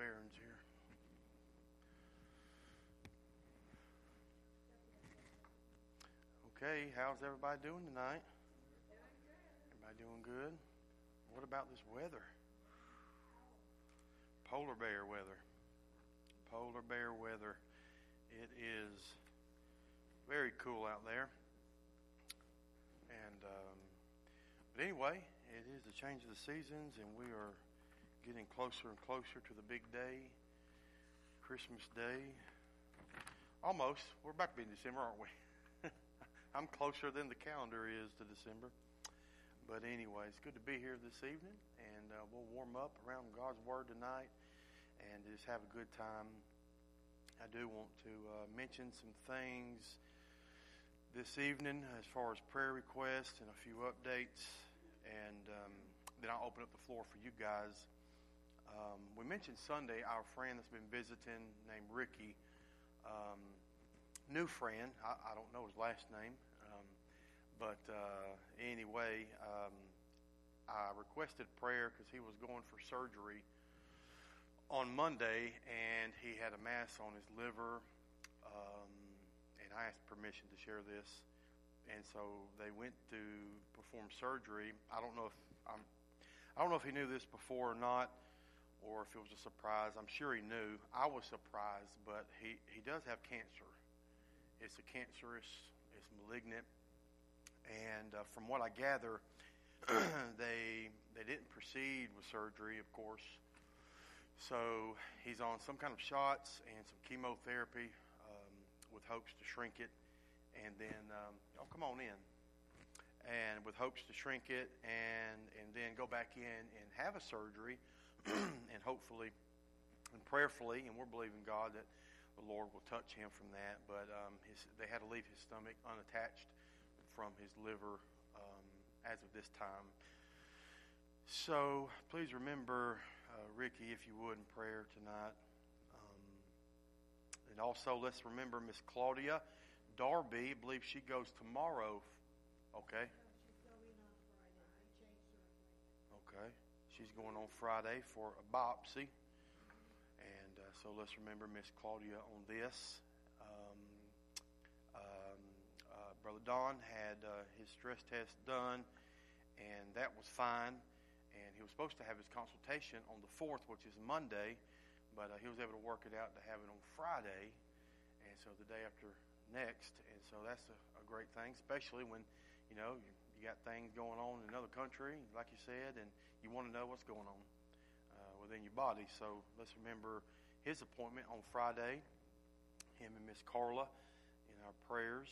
bearings here. Okay, how's everybody doing tonight? Everybody doing good? What about this weather? Polar bear weather. Polar bear weather. It is very cool out there. And but anyway, it is the change of the seasons, and we are getting closer and closer to the big day, Christmas Day. Almost. We're about to be in December, aren't we? I'm closer than the calendar is to December. But anyway, it's good to be here this evening, and we'll warm up around God's Word tonight and just have a good time. I do want to mention some things this evening as far as prayer requests and a few updates, and then I'll open up the floor for you guys. We mentioned Sunday our friend that's been visiting named Ricky, new friend. I don't know his last name, but anyway, I requested prayer because he was going for surgery on Monday, and he had a mass on his liver, and I asked permission to share this, and so they went to perform surgery. I don't know if he knew this before or not, or if it was a surprise. I'm sure he knew. I was surprised, but he does have cancer. It's a cancerous, it's malignant, and from what I gather, they didn't proceed with surgery, of course. So he's on some kind of shots and some chemotherapy with hopes to shrink it, and then come on in, and with hopes to shrink it, and then go back in and have a surgery, and hopefully and prayerfully, and we're believing God that the Lord will touch him from that. But they had to leave his stomach unattached from his liver as of this time. So please remember Ricky, if you would, in prayer tonight. And also let's remember Miss Claudia Darby. I believe she goes tomorrow. Okay. She's going on Friday. I changed her. Okay. She's going on Friday for a biopsy. And so let's remember Miss Claudia on this. Brother Don had his stress test done, and that was fine. And he was supposed to have his consultation on the 4th, which is Monday, but he was able to work it out to have it on Friday, and so the day after next. And so that's a great thing, especially when, you got things going on in another country, like you said, and you want to know what's going on within your body. So let's remember his appointment on Friday, him and Miss Carla, in our prayers.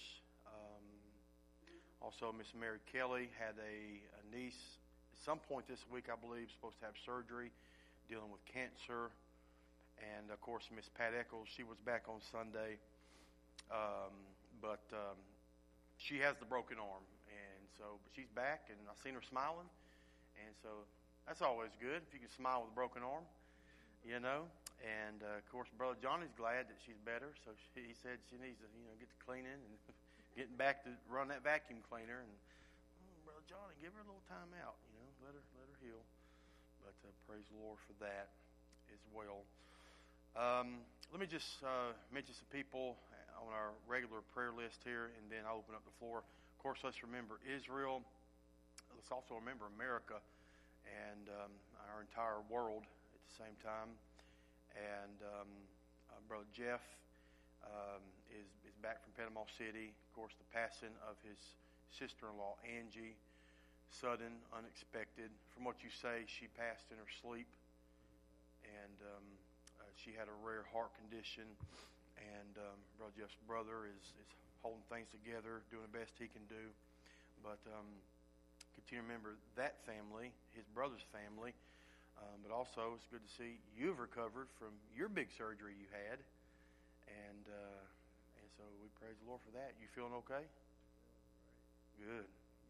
Also, Miss Mary Kelly had a niece at some point this week, I believe, supposed to have surgery, dealing with cancer. And, of course, Miss Pat Eccles, she was back on Sunday. But she has the broken arm. And so, but she's back, and I've seen her smiling. And so that's always good, if you can smile with a broken arm, And, of course, Brother Johnny's glad that she's better. So he said she needs to, get to cleaning and getting back to run that vacuum cleaner. And Brother Johnny, give her a little time out, let her heal. But praise the Lord for that as well. Let me just mention some people on our regular prayer list here, and then I'll open up the floor. Of course, let's remember Israel. Let's also remember America and our entire world at the same time. And Brother Jeff is back from Panama City. Of course, the passing of his sister-in-law, Angie, sudden, unexpected. From what you say, she passed in her sleep, and she had a rare heart condition. And Brother Jeff's brother is holding things together, doing the best he can do. But continue to remember that family, his brother's family. But also, it's good to see you've recovered from your big surgery you had. And so we praise the Lord for that. You feeling okay? Good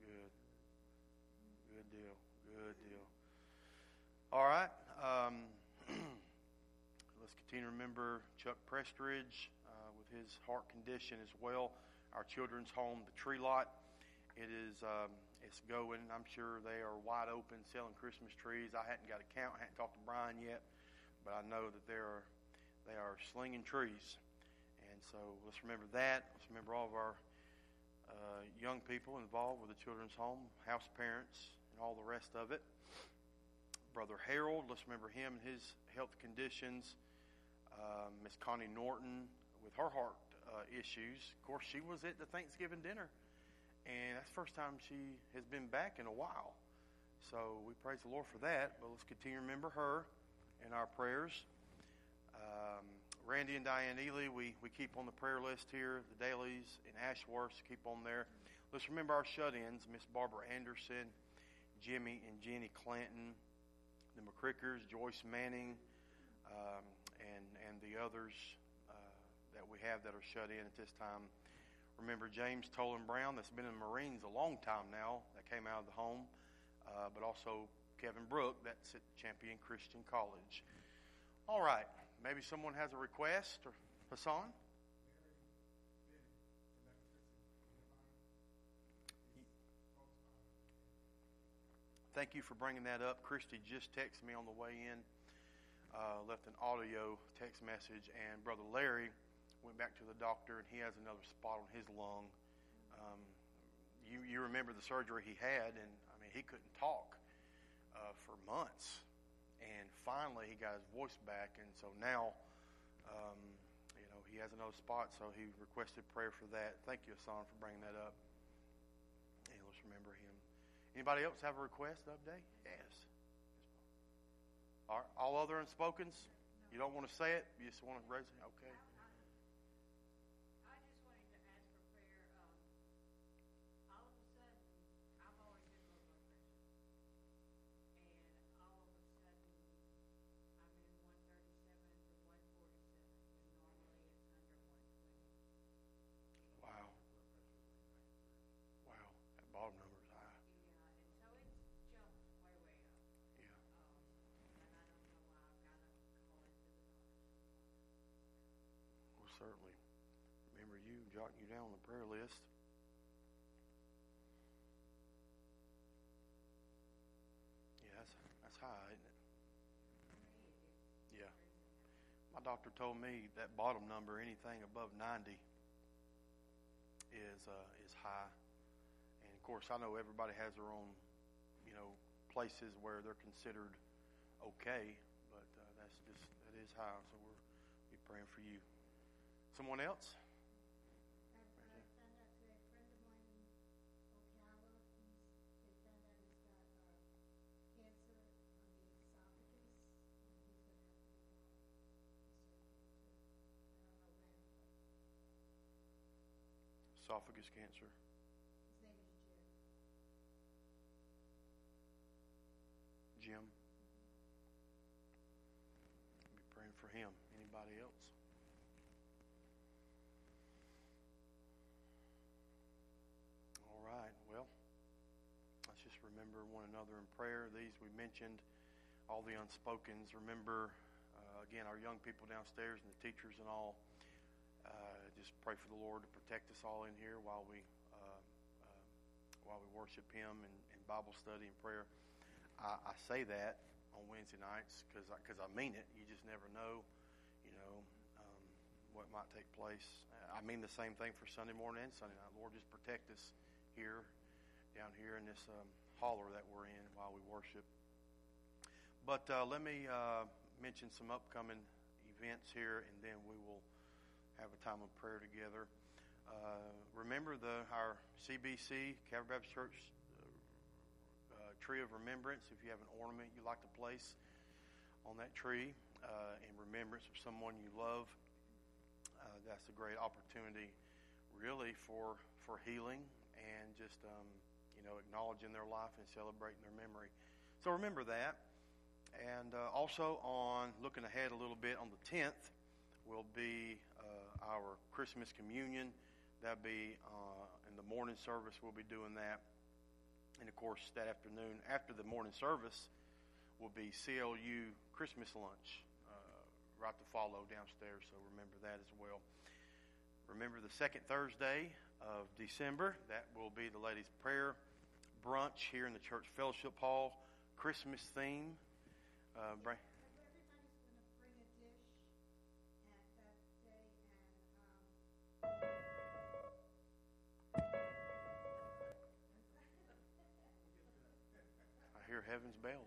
deal. All right. Let's continue to remember Chuck Prestridge with his heart condition as well. Our children's home, the Tree Lot. It is it's going. I'm sure they are wide open selling Christmas trees. I hadn't got a count. I hadn't talked to Brian yet, but I know that they are slinging trees. And so let's remember that. Let's remember all of our young people involved with the children's home, house parents, and all the rest of it. Brother Harold, let's remember him and his health conditions. Miss Connie Norton with her heart issues. Of course, she was at the Thanksgiving dinner, and that's the first time she has been back in a while. So we praise the Lord for that. But let's continue to remember her in our prayers. Randy and Diane Ely, we keep on the prayer list here. The Dailies and Ashworth, keep on there. Let's remember our shut-ins, Miss Barbara Anderson, Jimmy and Jenny Clanton, the McCrickers, Joyce Manning, and the others that we have that are shut in at this time. Remember James Tolan Brown, that's been in the Marines a long time now, that came out of the home, but also Kevin Brook, that's at Champion Christian College. All right. Maybe someone has a request, or Hassan? Thank you for bringing that up. Christy just texted me on the way in, left an audio text message, and Brother Larry went back to the doctor, and he has another spot on his lung. You remember the surgery he had, and I mean he couldn't talk for months. And finally, he got his voice back, and so now, he has another spot, so he requested prayer for that. Thank you, Hassan, for bringing that up. And let's remember him. Anybody else have a request to update? Yes. All other unspokens? You don't want to say it? You just want to raise it? Okay. Certainly remember you, jotting you down on the prayer list. Yeah, that's high, isn't it? Yeah. My doctor told me that bottom number, anything above 90, is high. And of course, I know everybody has their own, places where they're considered okay, but that is high. So we'll be praying for you. Someone else? I found out today, a friend of mine in Ocala, they found out he's got cancer on the esophagus, and he's going to have to be on the surgery too. I don't know when, but Esophagus cancer. his name is Jim. Jim. Be praying for him. Anybody else? Remember one another in prayer. These we mentioned, all the unspokens. Remember, again, our young people downstairs and the teachers and all. Just pray for the Lord to protect us all in here while we worship Him and Bible study and prayer. I say that on Wednesday nights because I mean it. You just never know, what might take place. I mean the same thing for Sunday morning and Sunday night. Lord, just protect us here, down here in this holler that we're in while we worship. But let me mention some upcoming events here, and then we will have a time of prayer together. Remember our CBC, Calvary Baptist Church tree of remembrance. If you have an ornament you'd like to place on that tree in remembrance of someone you love, that's a great opportunity really for healing and just acknowledging their life and celebrating their memory. So remember that. And also looking ahead a little bit, on the 10th will be our Christmas communion. That'll be in the morning service. We'll be doing that. And of course, that afternoon, after the morning service, will be CLU Christmas lunch right to follow downstairs. So remember that as well. Remember the second Thursday of December. That will be the ladies' prayer brunch here in the church fellowship hall. Christmas theme. Everybody's going to hear heaven's bells.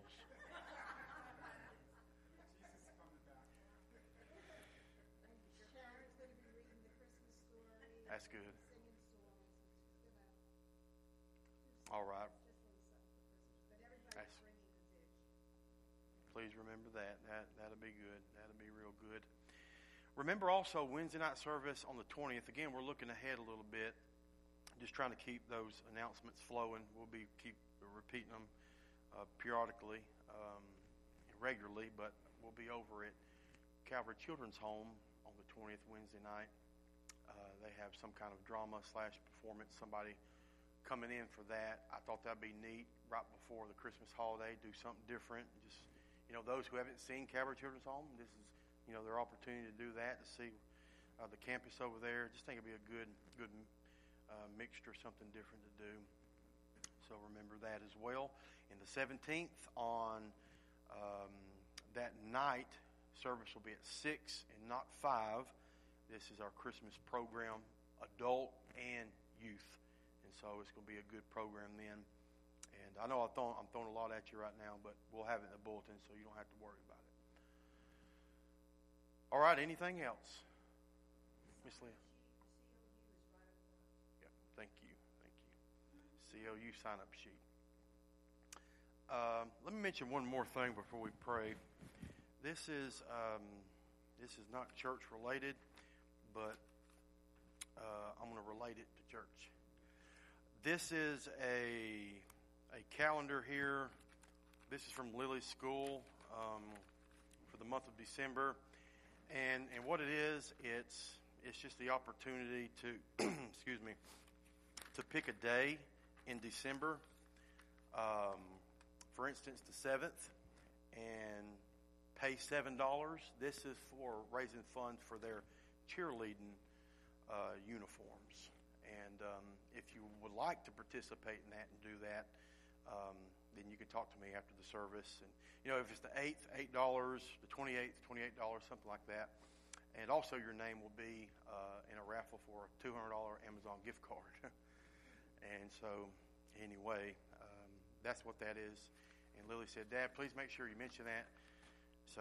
Sharon's going to be reading the Christmas story. That's good. Singing songs. She's going to All right. just a little something for Christmas. But everybody's That's- bringing the dish. Please remember that. That'll be good. That'll be real good. Remember also Wednesday night service on the 20th. Again, we're looking ahead a little bit. Just trying to keep those announcements flowing. We'll keep repeating them periodically, regularly, but we'll be over at Calvary Children's Home on the 20th Wednesday night. They have some kind of drama / performance. Somebody coming in for that. I thought that'd be neat right before the Christmas holiday. Do something different. Just those who haven't seen Calvary Children's Home, this is their opportunity to do that, to see the campus over there. Just think it'd be a good mixture, something different to do. So remember that as well. And the 17th on that night, service will be at 6 and not 5. This is our Christmas program, adult and youth. And so it's going to be a good program then. And I know I'm throwing a lot at you right now, but we'll have it in the bulletin so you don't have to worry about it. All right, anything else? Miss Leah? Yep, thank you. COU sign-up sheet. Let me mention one more thing before we pray. This is not church related, but I'm going to relate it to church. This is a calendar here. This is from Lily's school for the month of December, and what it is, it's just the opportunity to excuse me, to pick a day in December. For instance, the 7th, and pay $7. This is for raising funds for their cheerleading uniforms. And if you would like to participate in that and do that, then you can talk to me after the service. And if it's the 8th, $8, the 28th, $28, something like that. And also your name will be in a raffle for a $200 Amazon gift card. And so anyway, that's what that is. And Lily said, Dad, please make sure you mention that. So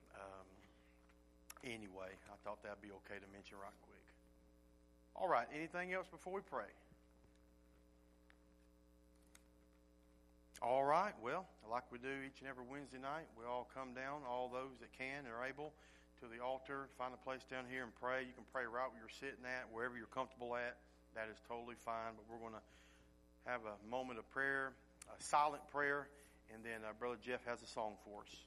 anyway, I thought that'd be okay to mention right quick. All right, anything else before we pray? All right, well, like we do each and every Wednesday night, we all come down, all those that can and are able, to the altar, find a place down here and pray. You can pray right where you're sitting at, wherever you're comfortable at. That is totally fine, but we're going to have a moment of prayer, a silent prayer, and then Brother Jeff has a song for us.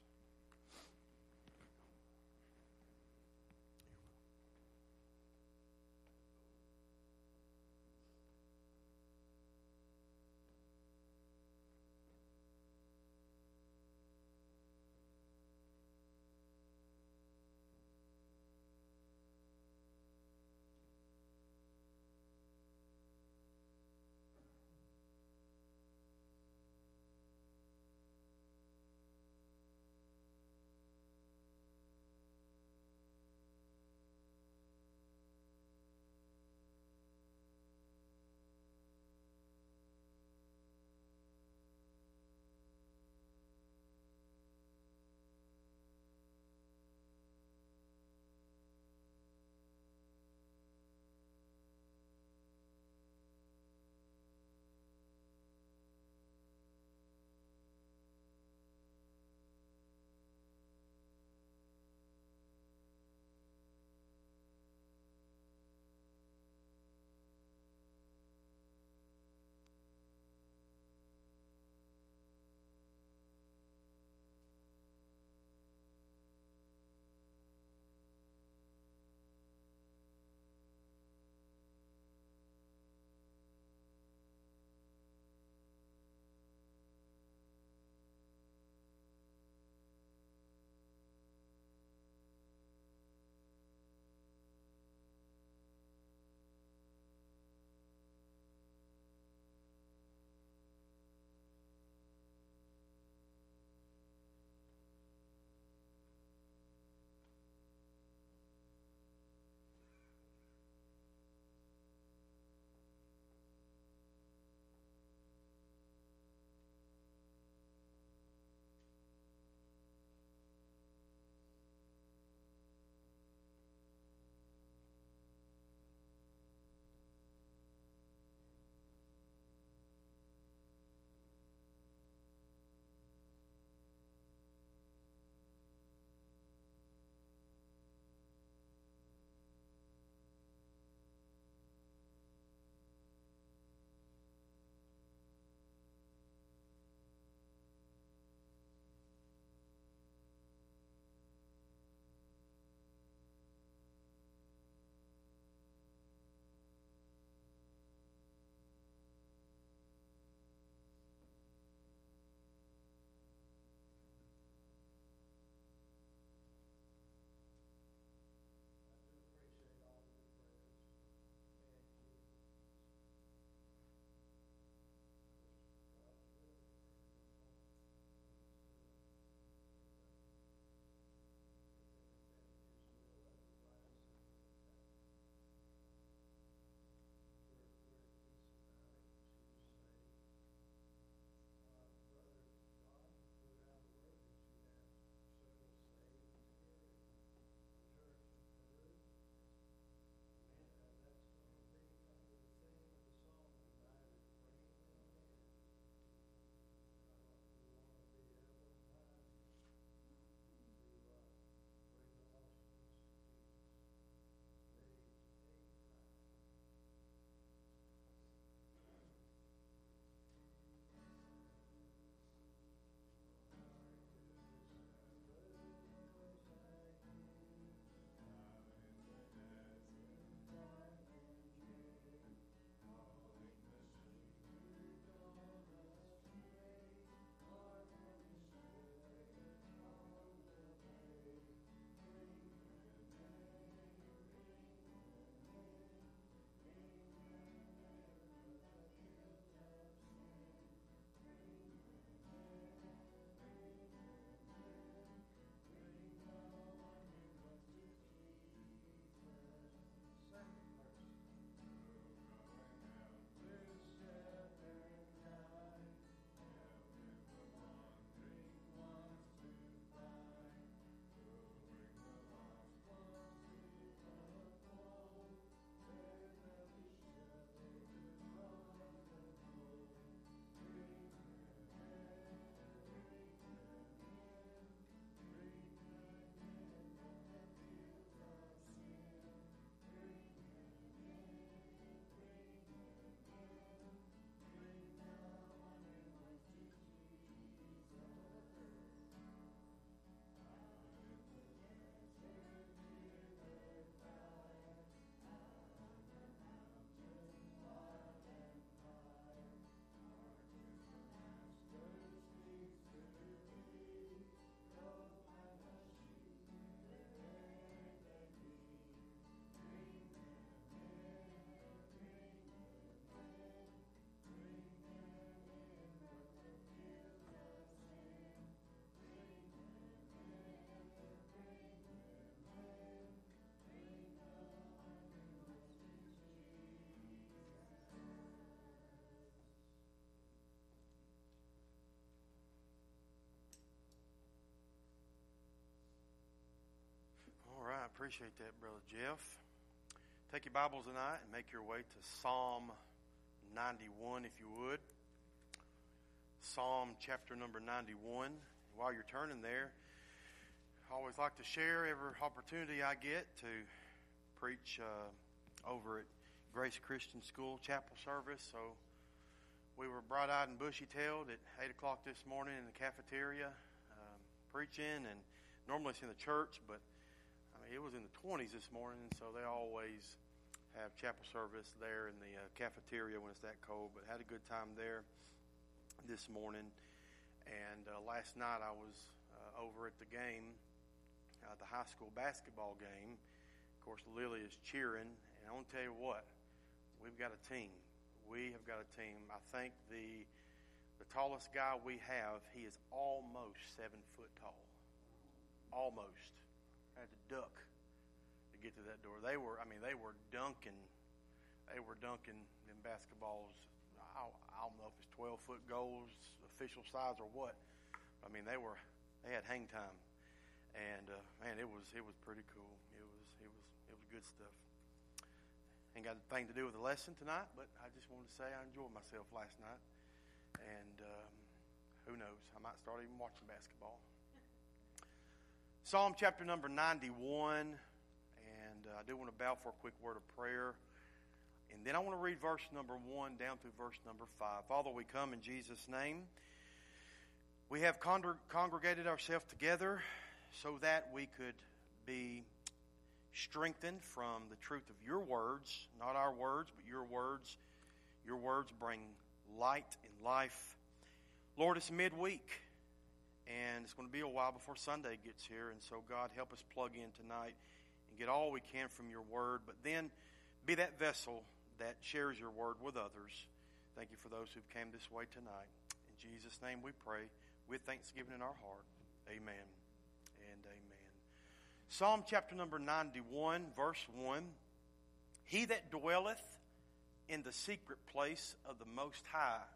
Appreciate that, Brother Jeff. Take your Bibles tonight and make your way to Psalm 91, if you would. Psalm chapter number 91. While you're turning there, I always like to share every opportunity I get to preach over at Grace Christian School chapel service. So we were bright-eyed and bushy-tailed at 8 o'clock this morning in the cafeteria preaching, and normally it's in the church, but it was in the 20s this morning, so they always have chapel service there in the cafeteria when it's that cold, but had a good time there this morning. And last night I was over at the game, the high school basketball game. Of course, Lily is cheering, and I want to tell you what, we've got a team. We have got a team. I think the tallest guy we have, he is almost 7 foot tall. Almost. I had to duck to get to that door. They were dunking. They were dunking them basketballs. I don't know if it's 12-foot goals, official size or what. I mean, they had hang time, and man, it was pretty cool. It was good stuff. Ain't got a thing to do with the lesson tonight, but I just wanted to say I enjoyed myself last night, and who knows, I might start even watching basketball. Psalm chapter number 91, and I do want to bow for a quick word of prayer. And then I want to read verse number 1 down through verse number 5. Father, we come in Jesus' name. We have congregated ourselves together so that we could be strengthened from the truth of your words, not our words, but your words. Your words bring light and life. Lord, it's midweek, and it's going to be a while before Sunday gets here, and so God, help us plug in tonight and get all we can from your word, but then be that vessel that shares your word with others. Thank you for those who've came this way tonight. In Jesus' name we pray with thanksgiving in our heart. Amen and amen. Psalm chapter number 91, verse 1. He that dwelleth in the secret place of the Most High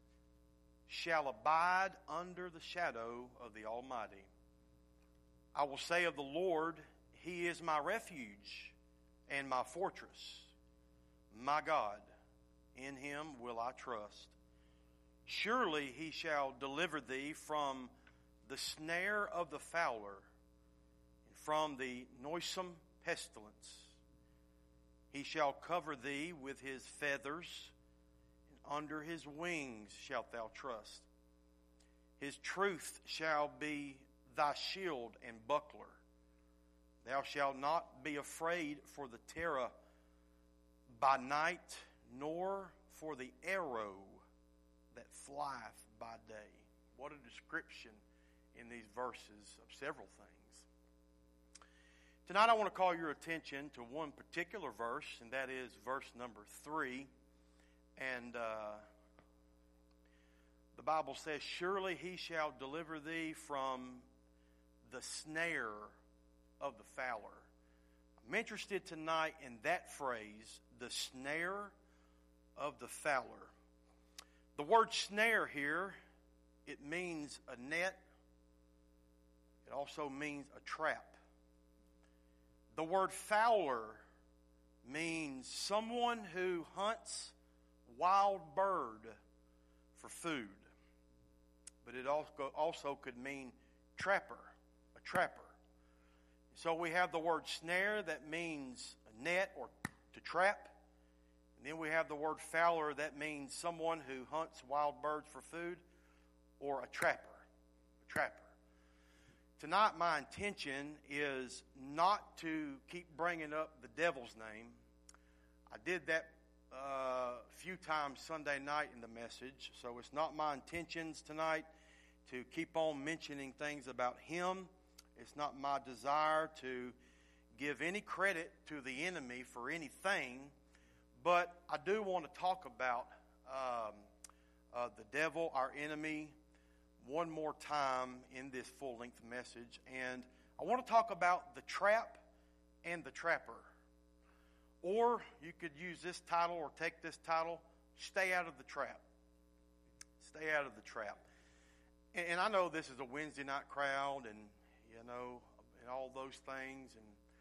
shall abide under the shadow of the Almighty. I will say of the Lord, He is my refuge and my fortress. My God, in Him will I trust. Surely He shall deliver thee from the snare of the fowler and from the noisome pestilence. He shall cover thee with His feathers, and under His wings shalt thou trust. His truth shall be thy shield and buckler. Thou shalt not be afraid for the terror by night, nor for the arrow that flieth by day. What a description in these verses of several things. Tonight I want to call your attention to one particular verse, and that is verse number 3. And the Bible says, surely He shall deliver thee from the snare of the fowler. I'm interested tonight in that phrase, the snare of the fowler. The word snare here, it means a net. It also means a trap. The word fowler means someone who hunts wild bird for food. But it also could mean trapper, a trapper. So we have the word snare that means a net or to trap. And then we have the word fowler that means someone who hunts wild birds for food, or a trapper. Tonight my intention is not to keep bringing up the devil's name. I did that a few times Sunday night in the message, so it's not my intentions tonight to keep on mentioning things about him. It's not my desire to give any credit to the enemy for anything, but I do want to talk about the devil, our enemy, one more time in this full-length message. And I want to talk about the trap and the trapper. Or you could use this title or take this title, Stay Out of the Trap. Stay out of the trap. And I know this is a Wednesday night crowd and, and all those things. And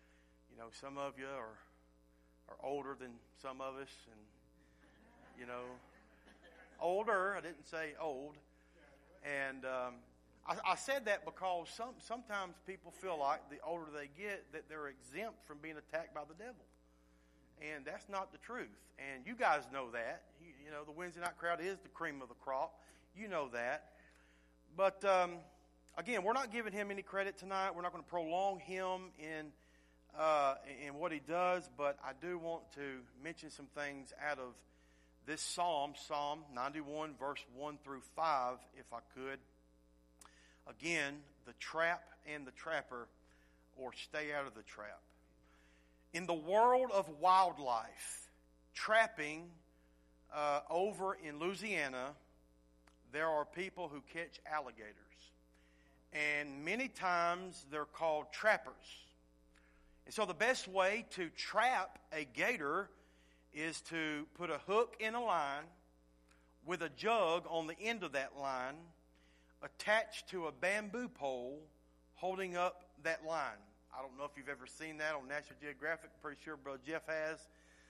You know, some of you are older than some of us, and, you know, older. I didn't say old. And I said that because sometimes people feel like the older they get that they're exempt from being attacked by the devil. And that's not the truth. And you guys know that. You know, the Wednesday night crowd is the cream of the crop. You know that. But, again, we're not giving him any credit tonight. We're not going to prolong him in what he does. But I do want to mention some things out of this psalm, Psalm 91, verse 1 through 5, if I could. Again, the trap and the trapper, or stay out of the trap. In the world of wildlife, trapping over in Louisiana, there are people who catch alligators. And many times they're called trappers. And so the best way to trap a gator is to put a hook in a line with a jug on the end of that line attached to a bamboo pole holding up that line. I don't know if you've ever seen that on National Geographic. Pretty sure Brother Jeff has.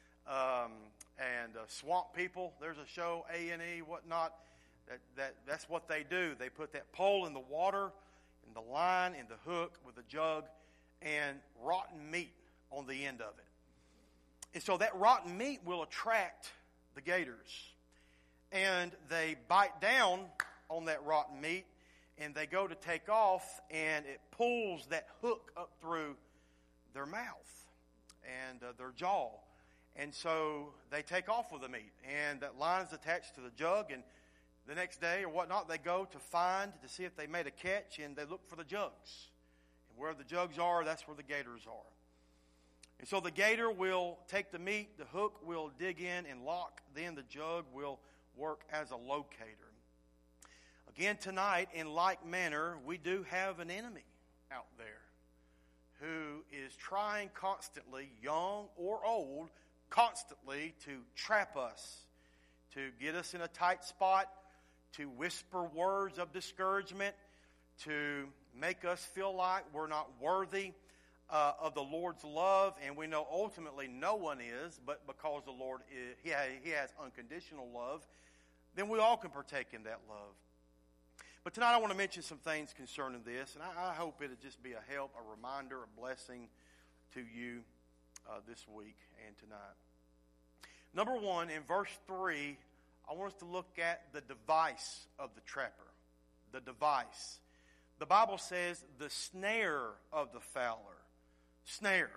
Swamp People, there's a show, A&E, whatnot. That's what they do. They put that pole in the water, and the line, and the hook with a jug, and rotten meat on the end of it. And so that rotten meat will attract the gators. And they bite down on that rotten meat, and they go to take off, and it pulls that hook up through their mouth and their jaw. And so they take off with the meat, and that line's attached to the jug, and the next day or whatnot, they go to see if they made a catch, and they look for the jugs. And where the jugs are, that's where the gators are. And so the gator will take the meat, the hook will dig in and lock, then the jug will work as a locator. Again tonight, in like manner, we do have an enemy out there who is trying constantly, young or old, constantly to trap us, to get us in a tight spot, to whisper words of discouragement, to make us feel like we're not worthy of the Lord's love, and we know ultimately no one is, but because the Lord is, He has unconditional love, then we all can partake in that love. But tonight I want to mention some things concerning this, and I hope it'll just be a help, a reminder, a blessing to you this week and tonight. Number one, in verse 3, I want us to look at the device of the trapper. The device. The Bible says the snare of the fowler. Snare.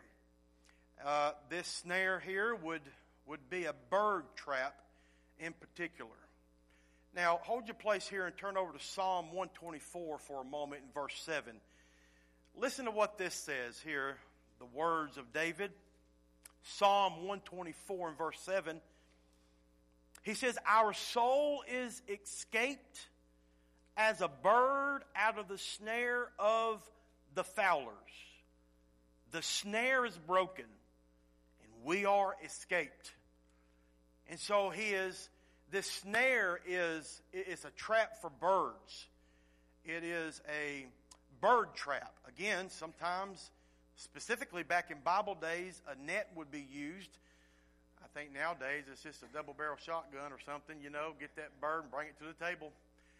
This snare here would be a bird trap in particular. Now, hold your place here and turn over to Psalm 124 for a moment in verse 7. Listen to what this says here, the words of David. Psalm 124 and verse 7. He says, "Our soul is escaped as a bird out of the snare of the fowlers." The snare is broken, and we are escaped. And so this snare is a trap for birds. It is a bird trap. Again, sometimes, specifically back in Bible days, a net would be used. I think nowadays it's just a double-barrel shotgun or something, get that bird and bring it to the table.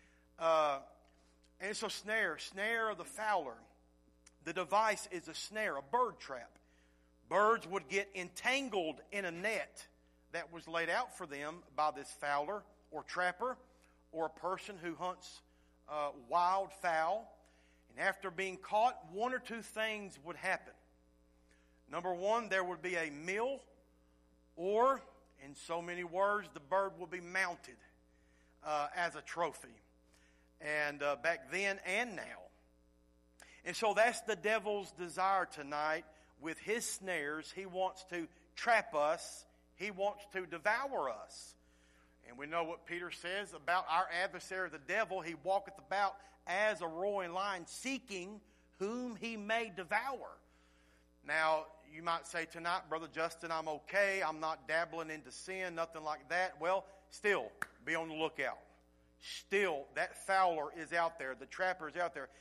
And so snare of the fowler. The device is a snare, a bird trap. Birds would get entangled in a net that was laid out for them by this fowler or trapper or a person who hunts wild fowl. And after being caught, one or two things would happen. Number one, there would be a meal, or, in so many words, the bird would be mounted as a trophy. And back then and now. And so that's the devil's desire tonight with his snares. He wants to trap us. He wants to devour us. And we know what Peter says about our adversary, the devil. He walketh about as a roaring lion, seeking whom he may devour. Now, you might say tonight, Brother Justin, I'm okay. I'm not dabbling into sin, nothing like that. Well, still, be on the lookout. Still, that fowler is out there. The trapper is out there.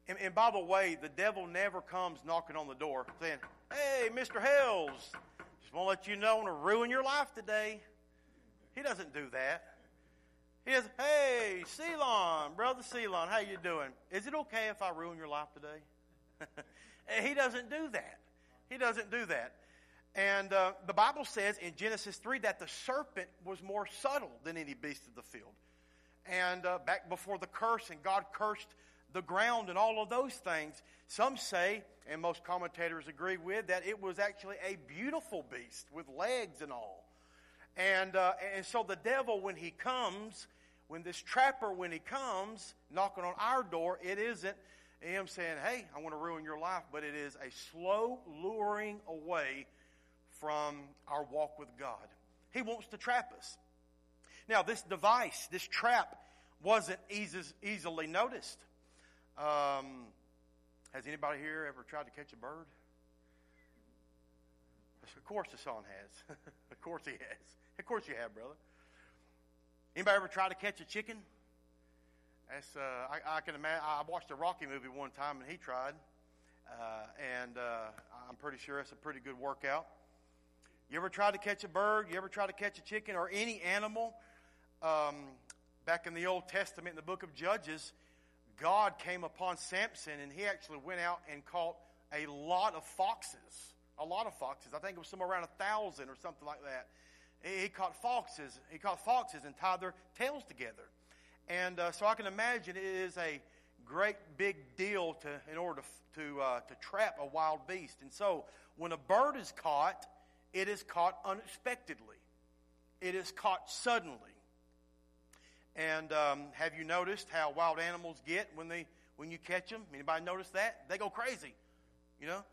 And by the way, the devil never comes knocking on the door saying, "Hey, Mr. Hells, just want to let you know I want to ruin your life today." He doesn't do that. He says, "Hey, Ceylon, brother Ceylon, how you doing? Is it okay if I ruin your life today?" He doesn't do that. He doesn't do that. And the Bible says in Genesis 3 that the serpent was more subtle than any beast of the field. And back before the curse, and God cursed the ground and all of those things, some say, and most commentators agree with, that it was actually a beautiful beast with legs and all. And so the devil, when he comes, when this trapper, when he comes knocking on our door, it isn't him saying, "Hey, I want to ruin your life," but it is a slow luring away from our walk with God. He wants to trap us. Now, this device, this trap, wasn't easily noticed. Has anybody here ever tried to catch a bird? Of course, Hassan has. Of course he has. Of course you have, brother. Anybody ever try to catch a chicken? That's, I can imagine. I watched a Rocky movie one time, and he tried. And I'm pretty sure it's a pretty good workout. You ever try to catch a bird? You ever try to catch a chicken or any animal? Back in the Old Testament, in the book of Judges, God came upon Samson, and he actually went out and caught a lot of foxes. A lot of foxes. I think it was somewhere around 1,000 or something like that. He caught foxes. He caught foxes and tied their tails together. And so I can imagine it is a great big deal in order to trap a wild beast. And so when a bird is caught, it is caught unexpectedly. It is caught suddenly. And have you noticed how wild animals get when you catch them? Anybody notice that? They go crazy. You know?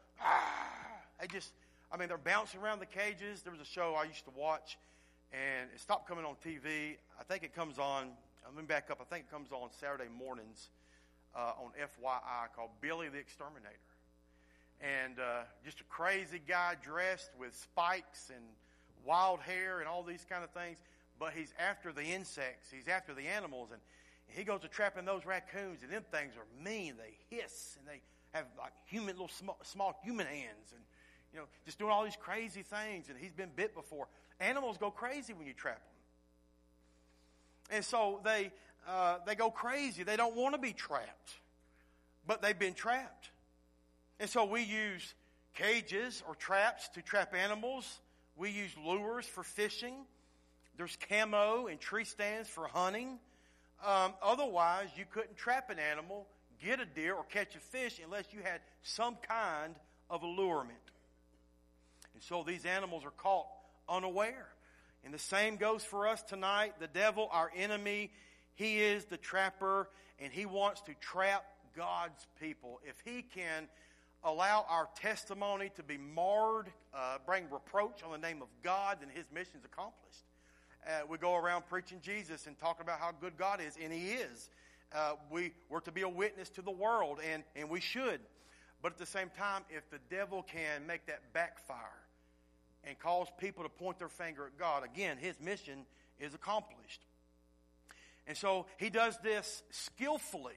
They're bouncing around the cages. There was a show I used to watch, and it stopped coming on TV. I think it comes on, let me back up, I think it comes on Saturday mornings on FYI, called Billy the Exterminator. And just a crazy guy dressed with spikes and wild hair and all these kind of things. But he's after the insects. He's after the animals. And he goes to trapping those raccoons. And them things are mean. They hiss. And they have like little small human hands. And, just doing all these crazy things. And he's been bit before. Animals go crazy when you trap them. And so they go crazy. They don't want to be trapped. But they've been trapped. And so we use cages or traps to trap animals. We use lures for fishing. There's camo and tree stands for hunting. Otherwise, you couldn't trap an animal, get a deer, or catch a fish unless you had some kind of allurement. And so these animals are caught unaware. And the same goes for us tonight. The devil, our enemy, he is the trapper, and he wants to trap God's people. If he can allow our testimony to be marred, bring reproach on the name of God, then his mission is accomplished. We go around preaching Jesus and talking about how good God is, and he is. We're to be a witness to the world, and we should. But at the same time, if the devil can make that backfire and cause people to point their finger at God, again, his mission is accomplished. And so he does this skillfully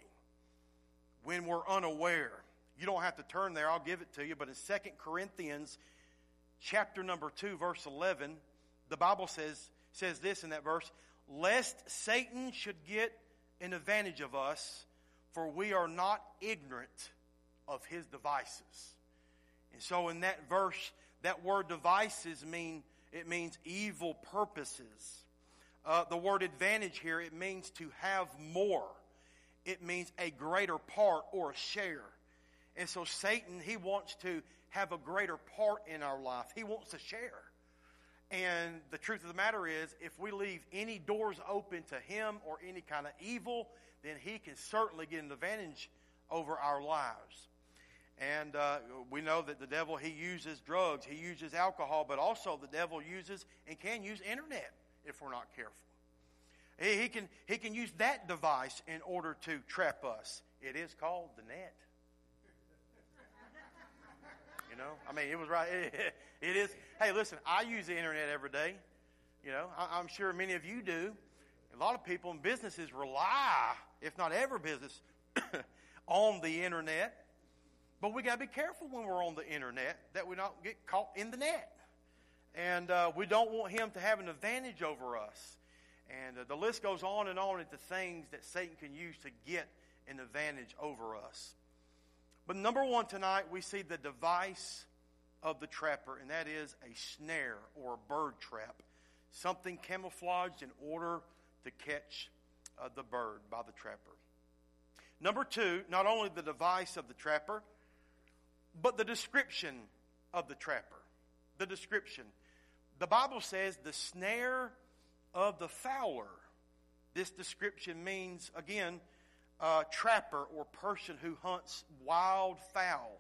when we're unaware. You don't have to turn there. I'll give it to you. But in 2 Corinthians chapter number 2, verse 11, the Bible says this in that verse, "Lest Satan should get an advantage of us, for we are not ignorant of his devices." And so in that verse, that word devices means evil purposes. The word advantage here, it means to have more. It means a greater part or a share. And so Satan, he wants to have a greater part in our life. He wants to share. And the truth of the matter is, if we leave any doors open to him or any kind of evil, then he can certainly get an advantage over our lives. And we know that the devil, he uses drugs, he uses alcohol, but also the devil uses and can use internet if we're not careful. He can use that device in order to trap us. It is called the net. It was right. It is. Hey, listen, I use the internet every day. I'm sure many of you do. A lot of people in businesses rely, if not every business, on the internet. But we got to be careful when we're on the internet that we don't get caught in the net. And we don't want him to have an advantage over us. And the list goes on into things that Satan can use to get an advantage over us. But number one tonight, we see the device of the trapper, and that is a snare or a bird trap. Something camouflaged in order to catch the bird by the trapper. Number two, not only the device of the trapper, but the description of the trapper. The description. The Bible says the snare of the fowler. This description means, again, trapper or person who hunts wild fowl,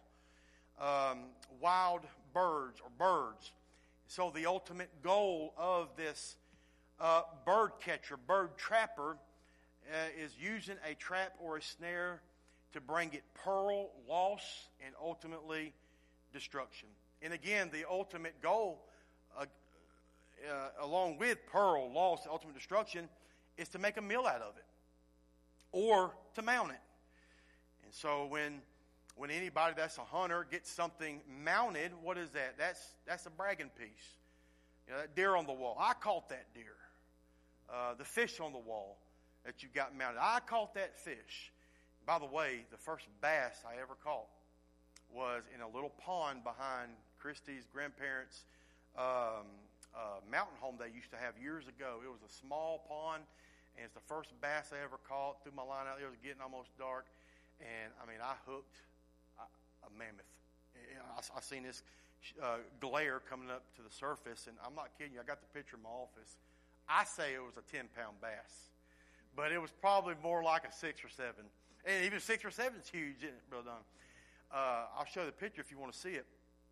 wild birds or birds. So the ultimate goal of this bird catcher, bird trapper, is using a trap or a snare to bring it peril, loss, and ultimately destruction. And again, the ultimate goal, along with peril, loss, and ultimate destruction, is to make a meal out of it or to mount it. And so when anybody that's a hunter gets something mounted, what is that? That's a bragging piece. You know, that deer on the wall. I caught that deer. The fish on the wall that you got mounted. I caught that fish. By the way, the first bass I ever caught was in a little pond behind Christy's grandparents' mountain home they used to have years ago. It was a small pond, and it's the first bass I ever caught. Threw my line out there. It was getting almost dark, and I hooked a mammoth. I seen this glare coming up to the surface, and I'm not kidding you. I got the picture in my office. I say it was a 10-pound bass, but it was probably more like a 6 or 7. And even 6 or 7 is huge, isn't it, Brother Don? I'll show you the picture if you want to see it.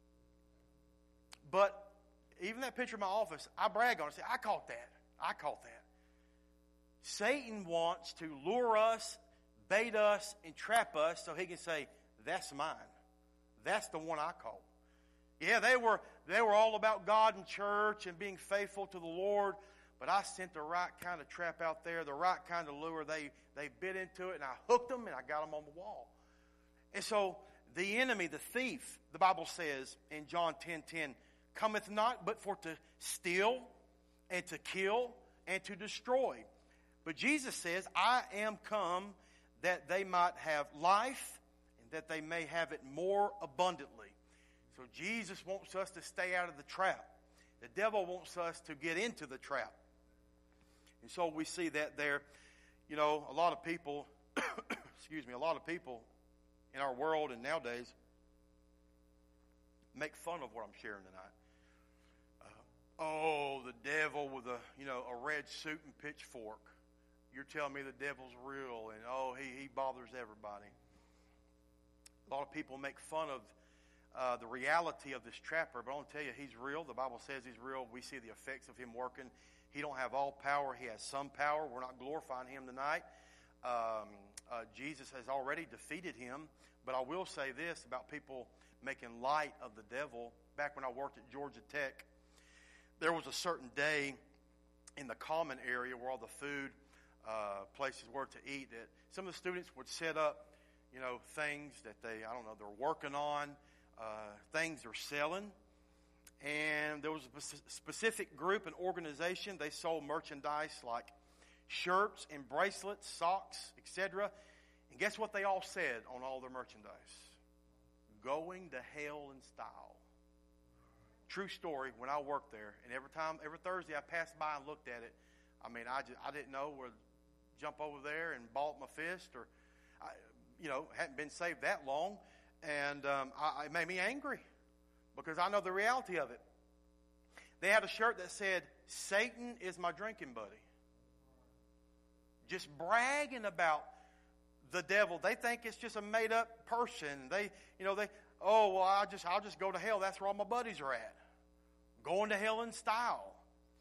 But even that picture in my office, I brag on it. Say, I caught that. I caught that. Satan wants to lure us, bait us, and trap us so he can say, that's mine. That's the one I caught. Yeah, they were all about God and church and being faithful to the Lord, but I sent the right kind of trap out there, the right kind of lure. They bit into it, and I hooked them, and I got them on the wall. And so the enemy, the thief, the Bible says in John 10:10, cometh not but for to steal and to kill and to destroy. But Jesus says, I am come that they might have life and that they may have it more abundantly. So Jesus wants us to stay out of the trap. The devil wants us to get into the trap. And so we see that there. You know, a lot of people, a lot of people in our world and nowadays make fun of what I'm sharing tonight. The devil with a red suit and pitchfork. You're telling me the devil's real, and he bothers everybody. A lot of people make fun of the reality of this trapper, but I want to tell you, he's real. The Bible says he's real. We see the effects of him working. He don't have all power. He has some power. We're not glorifying him tonight. Jesus has already defeated him. But I will say this about people making light of the devil. Back when I worked at Georgia Tech, there was a certain day in the common area where all the food places were to eat that some of the students would set up, things that they're working on, things they're selling. And there was a specific group and organization. They sold merchandise like shirts and bracelets, socks, etc. And guess what they all said on all their merchandise? Going to hell in style. True story. When I worked there, and every Thursday I passed by and looked at it. I didn't know where to jump over there and ball up my fist, or hadn't been saved that long, and it made me angry. Because I know the reality of it. They had a shirt that said, Satan is my drinking buddy. Just bragging about the devil. They think it's just a made-up person. I'll just go to hell. That's where all my buddies are at. Going to hell in style.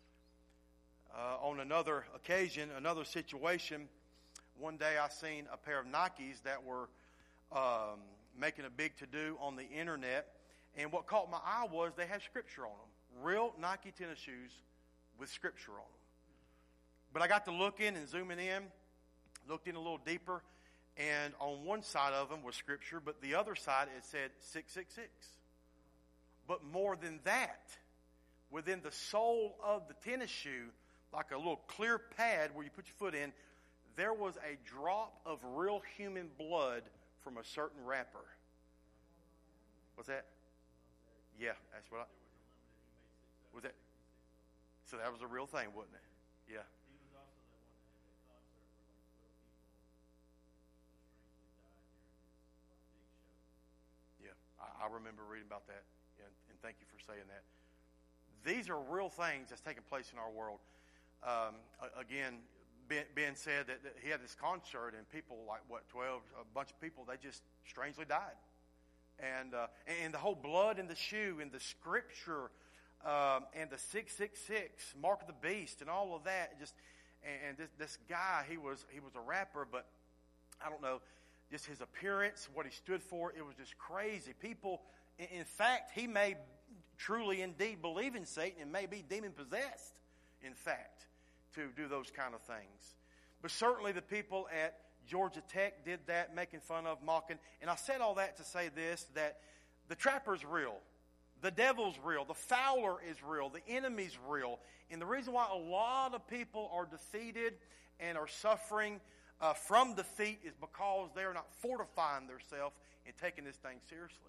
On another occasion, another situation, one day I seen a pair of Nikes that were making a big to-do on the internet. And what caught my eye was they had scripture on them. Real Nike tennis shoes with scripture on them. But I got to looking and zooming in, looked in a little deeper, And on one side of them was Scripture, but the other side it said 666. But more than that, within the sole of the tennis shoe, like a little clear pad where you put your foot in, there was a drop of real human blood from a certain rapper. What's that? Yeah, that's what I... Was that? So that was a real thing, wasn't it? Yeah. He was also the one that had that concert where like 12 people strangely died during his big show. Yeah, I remember reading about that, and thank you for saying that. These are real things that's taking place in our world. Again, Ben said that he had this concert, and people like, 12, a bunch of people, they just strangely died. And the whole blood in the shoe, and the Scripture, and the 666, Mark of the Beast, and all of that. And this guy, he was a rapper, but I don't know, just his appearance, what he stood for, it was just crazy. People, in fact, he may truly indeed believe in Satan and may be demon possessed, in fact, to do those kind of things. But certainly the people at Georgia Tech did that, making fun of, mocking. And I said all that to say this, that the trapper's real. The devil's real. The fowler is real. The enemy's real. And the reason why a lot of people are defeated and are suffering from defeat is because they are not fortifying themselves and taking this thing seriously.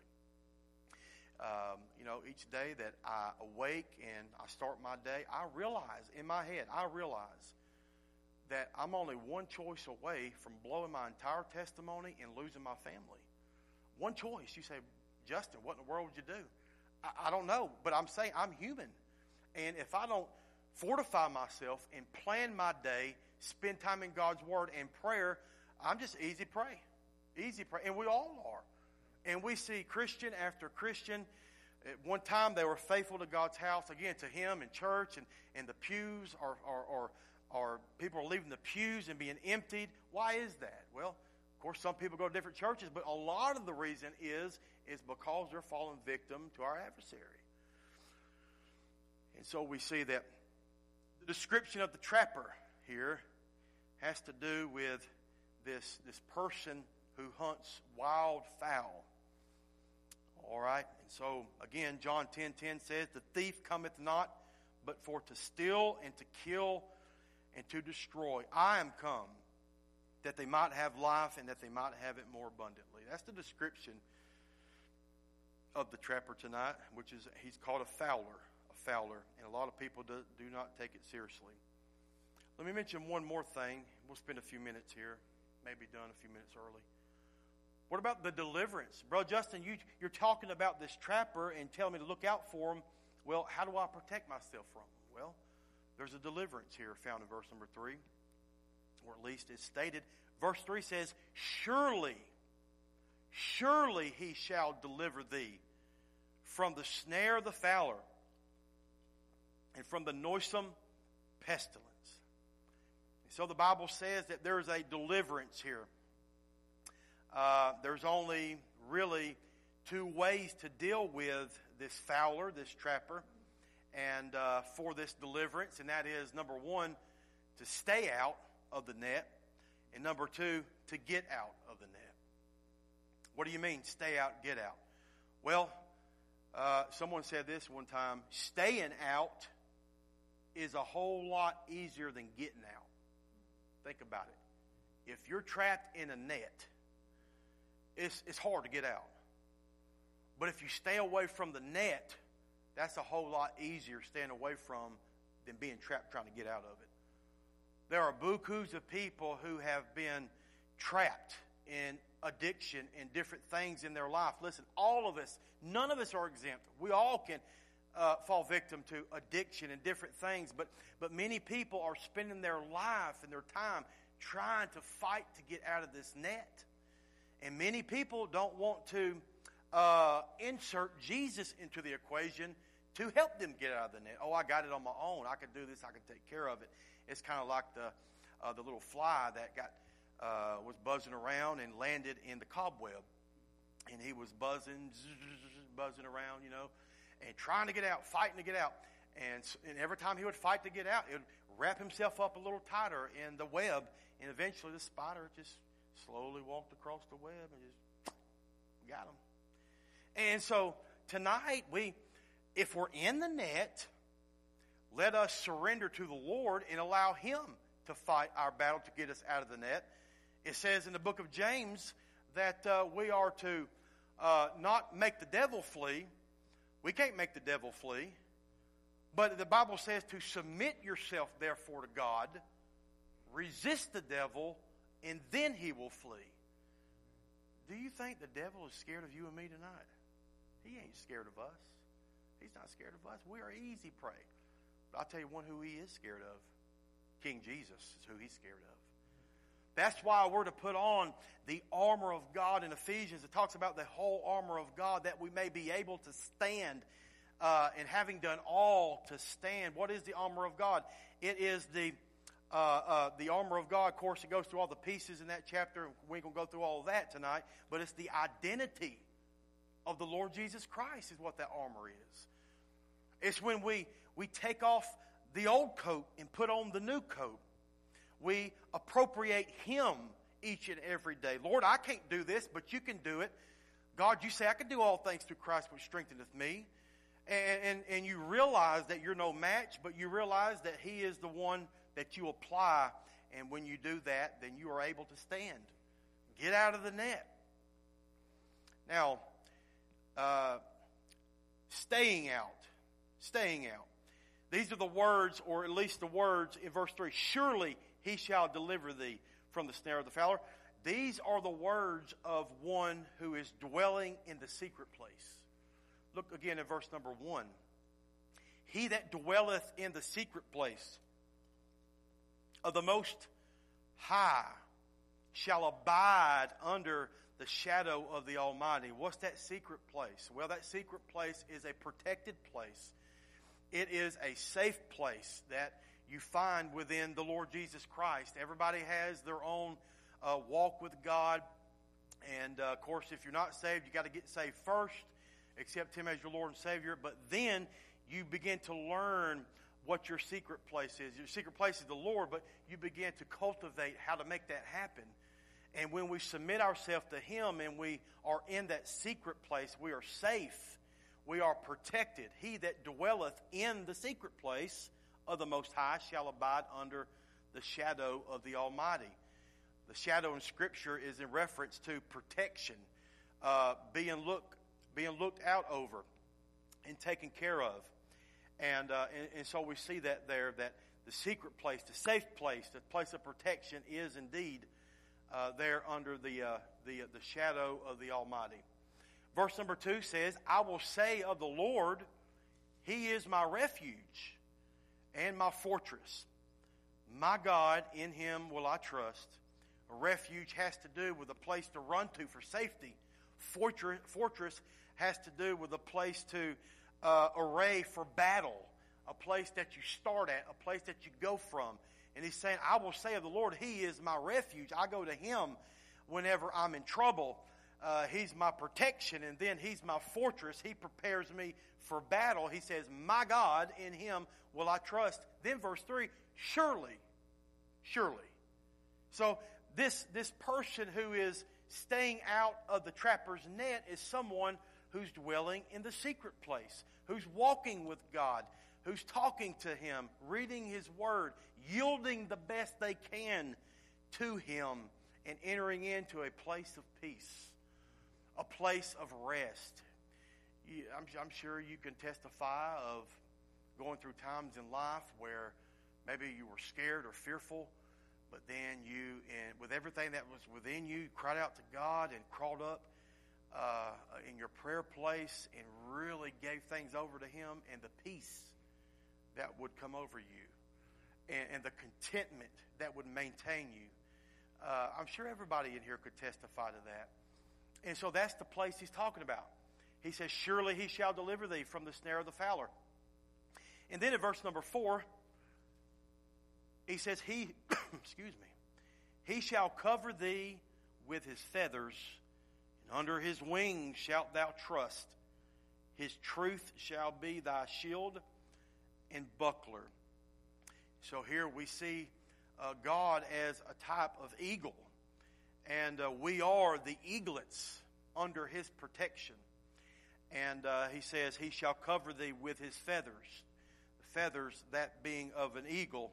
Each day that I awake and I start my day, I realize in my head, that I'm only one choice away from blowing my entire testimony and losing my family. One choice. You say, Justin, what in the world would you do? I don't know, but I'm saying I'm human. And if I don't fortify myself and plan my day, spend time in God's Word and prayer, I'm just easy prey. Easy prey. And we all are. And we see Christian after Christian. At one time, they were faithful to God's house, again, to Him and church, and the pews are people are leaving the pews and being emptied. Why is that? Well, of course, some people go to different churches, but a lot of the reason is because they're falling victim to our adversary. And so we see that the description of the trapper here has to do with this person who hunts wild fowl. All right? And so, again, John 10:10 says, "The thief cometh not, but for to steal and to kill and to destroy. I am come, that they might have life and that they might have it more abundantly." That's the description of the trapper tonight, which is, he's called a fowler. And a lot of people do not take it seriously. Let me mention one more thing. We'll spend a few minutes here, maybe done a few minutes early. What about the deliverance? Brother Justin, you're talking about this trapper and telling me to look out for him. Well, how do I protect myself from him? Well, there's a deliverance here found in verse number 3, or at least it's stated. Verse 3 says, surely he shall deliver thee from the snare of the fowler and from the noisome pestilence. And so the Bible says that there's a deliverance here. There's only really two ways to deal with this fowler, this trapper, and for this deliverance, and that is, number one, to stay out of the net, and number two, to get out of the net. What do you mean, stay out, get out? Well, someone said this one time, staying out is a whole lot easier than getting out. Think about it. If you're trapped in a net, it's hard to get out. But if you stay away from the net, that's a whole lot easier staying away from than being trapped trying to get out of it. There are bukus of people who have been trapped in addiction and different things in their life. Listen, all of us, none of us are exempt. We all can fall victim to addiction and different things, but many people are spending their life and their time trying to fight to get out of this net. And many people don't want to insert Jesus into the equation to help them get out of the net. Oh, I got it on my own. I can do this. I can take care of it. It's kind of like the little fly that was buzzing around and landed in the cobweb. And he was buzzing around, and trying to get out, fighting to get out. And every time he would fight to get out, he would wrap himself up a little tighter in the web, and eventually the spider just slowly walked across the web and just got him. And so tonight, if we're in the net, let us surrender to the Lord and allow Him to fight our battle to get us out of the net. It says in the book of James that we are to not make the devil flee. We can't make the devil flee. But the Bible says to submit yourself, therefore, to God, resist the devil, and then he will flee. Do you think the devil is scared of you and me tonight? He ain't scared of us. He's not scared of us. We are easy prey. But I'll tell you one who he is scared of. King Jesus is who he's scared of. That's why we're to put on the armor of God in Ephesians. It talks about the whole armor of God that we may be able to stand. And having done all to stand. What is the armor of God? It is the armor of God. Of course, it goes through all the pieces in that chapter. We ain't going to go through all of that tonight. But it's the identity of the Lord Jesus Christ is what that armor is. It's when we take off the old coat and put on the new coat. We appropriate Him each and every day. Lord, I can't do this, but you can do it. God, you say I can do all things through Christ which strengtheneth me. And you realize that you're no match, but you realize that He is the one that you apply. And when you do that, then you are able to stand. Get out of the net. Now, staying out. Staying out. These are the words, or at least the words in verse 3. Surely He shall deliver thee from the snare of the fowler. These are the words of one who is dwelling in the secret place. Look again at verse number 1. He that dwelleth in the secret place of the Most High shall abide under the shadow of the Almighty. What's that secret place? Well, that secret place is a protected place. It is a safe place that you find within the Lord Jesus Christ. Everybody has their own walk with God. And, of course, if you're not saved, you got to get saved first. Accept Him as your Lord and Savior. But then you begin to learn what your secret place is. Your secret place is the Lord, but you begin to cultivate how to make that happen. And when we submit ourselves to Him and we are in that secret place, we are safe. We are protected. He that dwelleth in the secret place of the Most High shall abide under the shadow of the Almighty. The shadow in Scripture is in reference to protection, being looked out over and taken care of. And so we see that there, that the secret place, the safe place, the place of protection is indeed there under the shadow of the Almighty. Verse number 2 says, I will say of the Lord, He is my refuge and my fortress. My God, in Him will I trust. A refuge has to do with a place to run to for safety. Fortress has to do with a place to array for battle, a place that you start at, a place that you go from. And He's saying, I will say of the Lord, He is my refuge. I go to Him whenever I'm in trouble. He's my protection, and then He's my fortress. He prepares me for battle. He says, my God, in Him will I trust. Then verse 3, surely. So this person who is staying out of the trapper's net is someone who's dwelling in the secret place, who's walking with God, who's talking to Him, reading His Word, yielding the best they can to Him, and entering into a place of peace, a place of rest. I'm sure you can testify of going through times in life where maybe you were scared or fearful, but then you, and with everything that was within you, cried out to God and crawled up in your prayer place and really gave things over to Him, and the peace that would come over you and the contentment that would maintain you. I'm sure everybody in here could testify to that. And so that's the place He's talking about. He says, surely He shall deliver thee from the snare of the fowler. And then in verse number 4, He says, He shall cover thee with His feathers, and under His wings shalt thou trust. His truth shall be thy shield and buckler. So here we see God as a type of eagle. And we are the eaglets under his protection. And he says, he shall cover thee with his feathers. The feathers, that being of an eagle,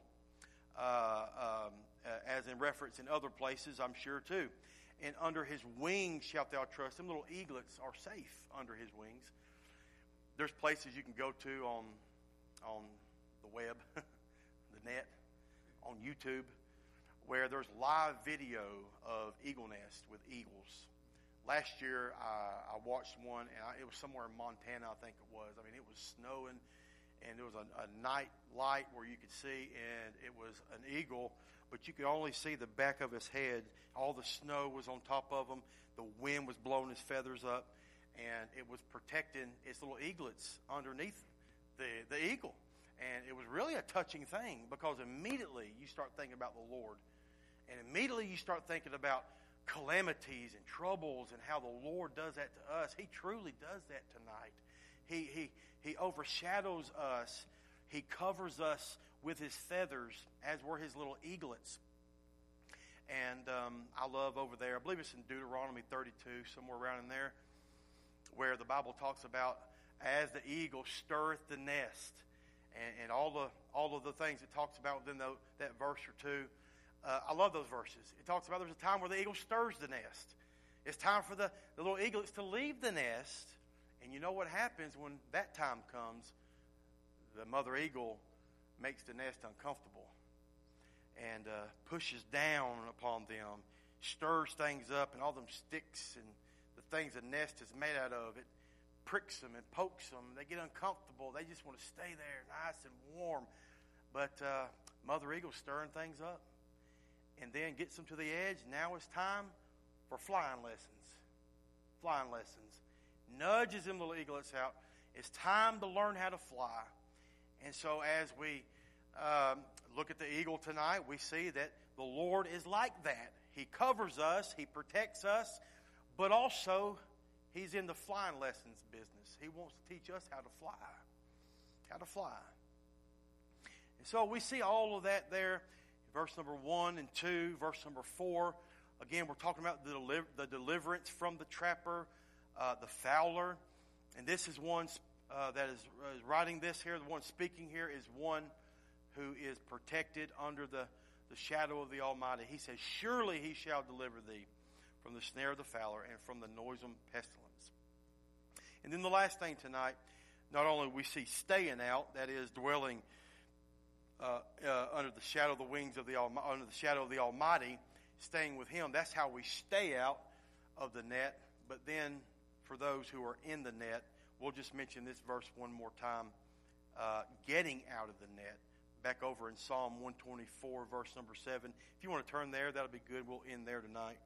as in reference in other places, I'm sure too. And under his wings shalt thou trust. Them little eaglets are safe under his wings. There's places you can go to on the web, the net, on YouTube, where there's live video of eagle nest with eagles. Last year, I watched one, and it was somewhere in Montana, I think it was. I mean, it was snowing, and there was a night light where you could see, and it was an eagle, but you could only see the back of his head. All the snow was on top of him. The wind was blowing his feathers up, and it was protecting its little eaglets underneath the eagle. And it was really a touching thing, because immediately you start thinking about the Lord. And immediately you start thinking about calamities and troubles and how the Lord does that to us. He truly does that tonight. He overshadows us. He covers us with his feathers, as were his little eaglets. And I love over there, I believe it's in Deuteronomy 32, somewhere around in there, where the Bible talks about as the eagle stirreth the nest, and all of the things it talks about within that verse or two. I love those verses. It talks about there's a time where the eagle stirs the nest. It's time for the little eaglets to leave the nest. And you know what happens when that time comes? The mother eagle makes the nest uncomfortable and pushes down upon them, stirs things up, and all them sticks and the things the nest is made out of, it pricks them and pokes them. They get uncomfortable. They just want to stay there nice and warm. But mother eagle stirring things up, and then gets them to the edge. Now it's time for flying lessons. Flying lessons. Nudges them little eaglets out. It's time to learn how to fly. And so as we look at the eagle tonight, we see that the Lord is like that. He covers us. He protects us. But also, he's in the flying lessons business. He wants to teach us how to fly. How to fly. And so we see all of that there. Verse number 1 and 2, verse number 4. Again, we're talking about the deliverance from the trapper, the fowler. And this is one that is writing this here. The one speaking here is one who is protected under the shadow of the Almighty. He says, surely he shall deliver thee from the snare of the fowler and from the noisome pestilence. And then the last thing tonight, not only we see staying out, that is dwelling under the shadow of the wings of under the shadow of the Almighty, staying with him. That's how we stay out of the net. But then for those who are in the net, we'll just mention this verse one more time. Getting out of the net. Back over in Psalm 124, verse number 7. If you want to turn there, that'll be good. We'll end there tonight.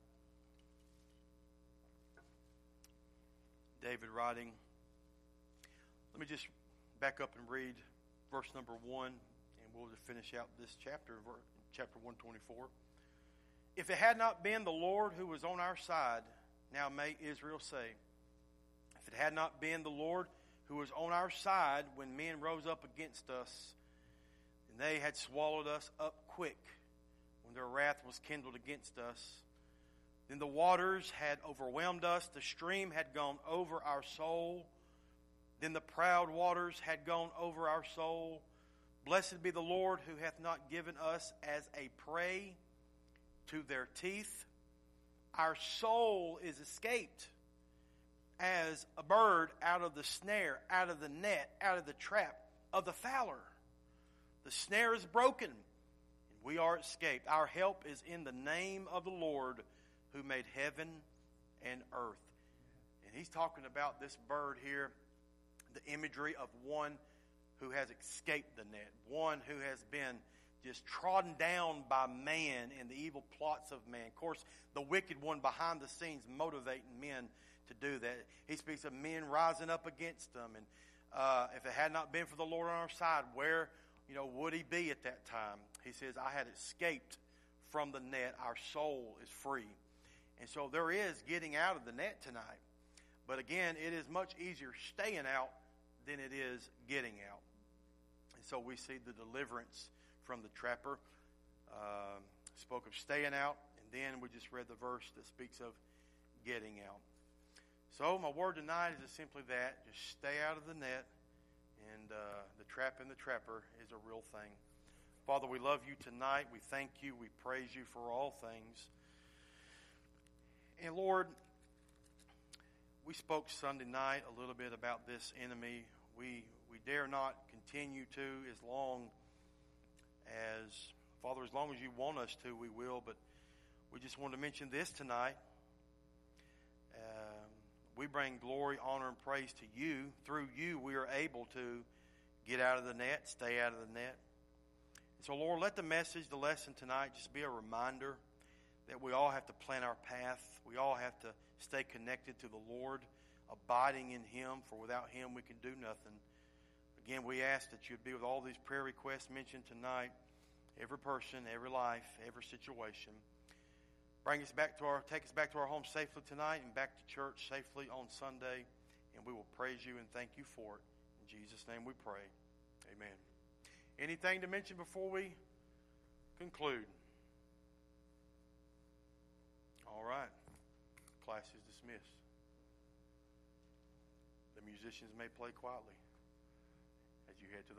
David writing. Let me just back up and read verse number 1, and we'll just finish out this chapter 124. If it had not been the Lord who was on our side, now may Israel say, if it had not been the Lord who was on our side when men rose up against us, and they had swallowed us up quick when their wrath was kindled against us, then the waters had overwhelmed us, the stream had gone over our soul, then the proud waters had gone over our soul. Blessed be the Lord who hath not given us as a prey to their teeth. Our soul is escaped as a bird out of the snare, out of the net, out of the trap of the fowler. The snare is broken, and we are escaped. Our help is in the name of the Lord who made heaven and earth. And he's talking about this bird here, the imagery of one who has escaped the net, one who has been just trodden down by man and the evil plots of man. Of course, the wicked one behind the scenes motivating men to do that. He speaks of men rising up against them. And if it had not been for the Lord on our side, where would he be at that time? He says, I had escaped from the net. Our soul is free. And so there is getting out of the net tonight. But again, it is much easier staying out than it is getting out. And so we see the deliverance from the trapper. Spoke of staying out, and then we just read the verse that speaks of getting out. So my word tonight is simply that. Just stay out of the net, and the trap and the trapper is a real thing. Father, we love you tonight. We thank you. We praise you for all things. And Lord, we spoke Sunday night a little bit about this enemy. We dare not continue to as long as, Father, as long as you want us to, we will. But we just want to mention this tonight. We bring glory, honor, and praise to you. Through you, we are able to get out of the net, stay out of the net. And so, Lord, let the message, the lesson tonight just be a reminder that we all have to plan our path. We all have to stay connected to the Lord, abiding in Him, for without Him we can do nothing. Again, we ask that you'd be with all these prayer requests mentioned tonight, every person, every life, every situation. Take us back to our home safely tonight and back to church safely on Sunday, and we will praise you and thank you for it. In Jesus' name we pray. Amen. Anything to mention before we conclude? All right. Class is dismissed. The musicians may play quietly as you head to the